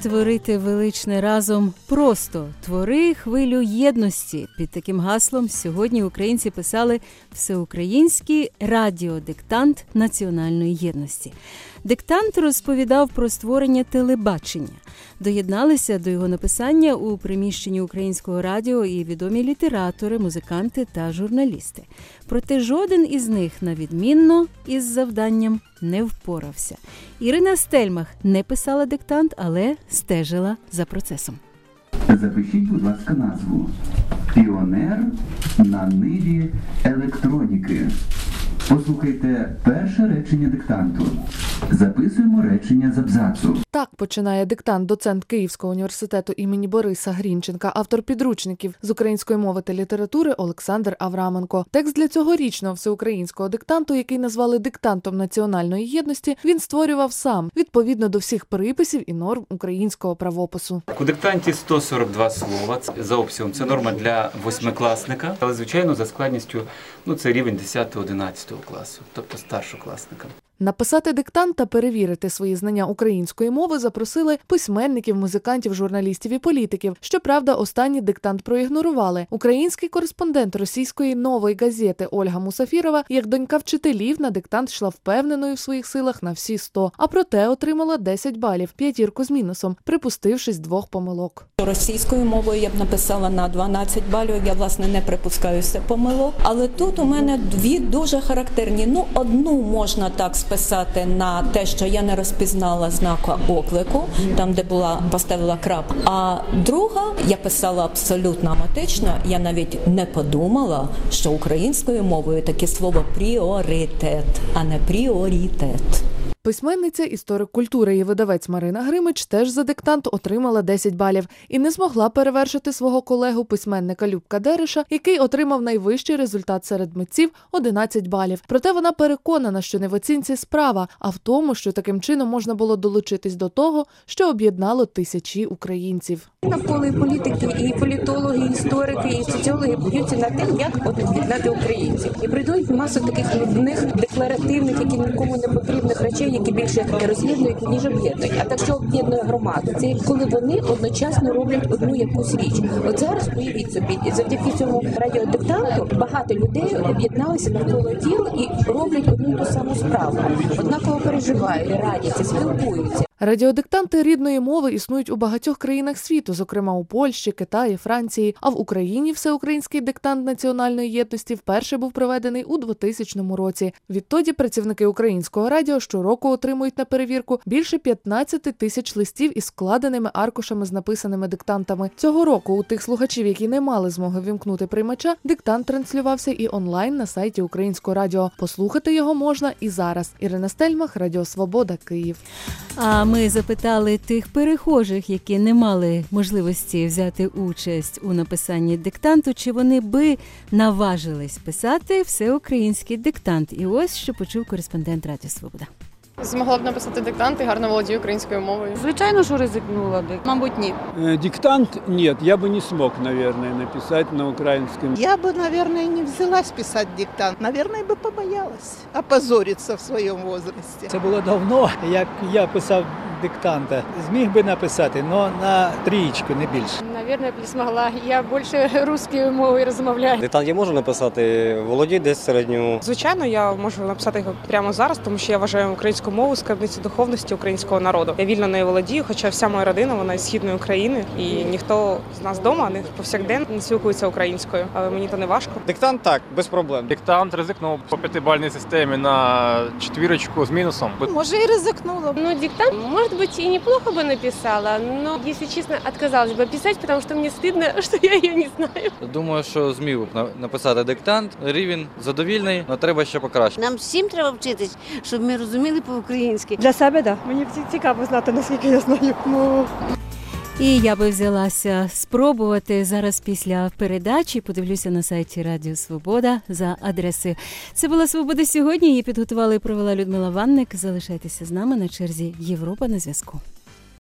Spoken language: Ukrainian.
Творити величне разом просто. Твори хвилю єдності. Під таким гаслом сьогодні українці писали всеукраїнський радіодиктант національної єдності. Диктант розповідав про створення телебачення. Доєдналися до його написання у приміщенні Українського радіо і відомі літератори, музиканти та журналісти. Проте жоден із них на відмінно із завданням не впорався. Ірина Стельмах не писала диктант, але стежила за процесом. Запишіть, будь ласка, назву. «Піонер на ниві електроніки». Послухайте перше речення диктанту. Записуємо речення з абзацу. Так починає диктант доцент Київського університету імені Бориса Грінченка, автор підручників з української мови та літератури Олександр Авраменко. Текст для цьогорічного всеукраїнського диктанту, який назвали диктантом національної єдності, він створював сам, відповідно до всіх приписів і норм українського правопису. У диктанті 142 слова за обсягом. Це норма для восьмикласника, але, звичайно, за складністю це рівень 10-11 класу, тобто старшокласника. Написати диктант та перевірити свої знання української мови запросили письменників, музикантів, журналістів і політиків. Щоправда, останній диктант проігнорували. Український кореспондент російської «Нової газети» Ольга Мусафірова, як донька вчителів, на диктант йшла впевненою в своїх силах на всі 100, а проте отримала 10 балів, п'ятірку з мінусом, припустившись 2 помилок. Російською мовою я б написала на 12 балів, я, власне, не припускаюся помилок. Але тут у мене 2 дуже характерні. Одну можна так списати на те, що я не розпізнала знака оклику, там, де поставила крапку. А друга, я писала абсолютно аматично, я навіть не подумала, що українською мовою таке слово «пріоритет», а не «пріоритет». Письменниця, історик культури і видавець Марина Гримич теж за диктант отримала 10 балів і не змогла перевершити свого колегу письменника Любка Дереша, який отримав найвищий результат серед митців – 11 балів. Проте вона переконана, що не в оцінці справа, а в тому, що таким чином можна було долучитись до того, що об'єднало тисячі українців. Навколо і політики, і політологи, і історики, і соціологи б'ються над тим, як об'єднати українців. І прийдуть масу таких нудних, декларативних, які нікому не потрібних речей, які більше роз'єднують, ніж об'єднують. А так, що об'єднує громаду? Це коли вони одночасно роблять одну якусь річ. От зараз, уявіть собі, завдяки цьому радіодиктанту багато людей об'єдналися навколо ефіру і роблять одну ту саму справу. Однаково переживають, радяться, спілкуються. Радіодиктанти рідної мови існують у багатьох країнах світу, зокрема у Польщі, Китаї, Франції. А в Україні всеукраїнський диктант національної єдності вперше був проведений у 2000 році. Відтоді працівники Українського радіо щороку отримують на перевірку більше 15 тисяч листів із складеними аркушами з написаними диктантами. Цього року у тих слухачів, які не мали змоги вімкнути приймача, диктант транслювався і онлайн на сайті Українського радіо. Послухати його можна і зараз. Ірина Стельмах, Радіо Свобода, Київ. А ми запитали тих перехожих, які не мали можливості взяти участь у написанні диктанту, чи вони би наважились писати всеукраїнський диктант. І ось що почув кореспондент Радіо Свобода. Змогла б написати диктант і гарно володію українською мовою. Звичайно, що ризикнула б. Мабуть, ні. Диктант нет, я бы не смог, наверное, написать на украинском. Я бы, наверное, не взялась писать диктант. Наверное, бы побоялась опозориться в своем возрасте. Це було давно, як я писав диктанта. Зміг би написати, але на 3, не більше. Навірно, б не змогла. Я більше русською мовою розмовляю. Диктант я можу написати, володію десь середню. Звичайно, я можу написати його прямо зараз, тому що я вважаю українську мову скарбницю духовності українського народу. Я вільно нею володію, хоча вся моя родина, вона із Східної України, і ніхто з нас вдома, не повсякденно не спілкується українською, але мені то не важко. Диктант так, без проблем. Диктант ризикнув по 5-бальній системі на 4 з мінусом. Може і ризикнула. Диктант, может быть, и неплохо бы написала, но, если честно, отказалась бы писать, потому что мне стыдно, что я ее не знаю. Думаю, що зміг написати диктант, рівень задовільний, але треба ще покращити. Нам всім треба вчитись, щоб ми розуміли по-українськи. Для себе, так. Мені цікаво знати, наскільки я знаю мову. І я би взялася спробувати зараз після передачі. Подивлюся на сайті Радіо Свобода за адресою. Це була «Свобода сьогодні». Її підготувала і провела Людмила Ванник. Залишайтеся з нами, на черзі Європа на зв'язку.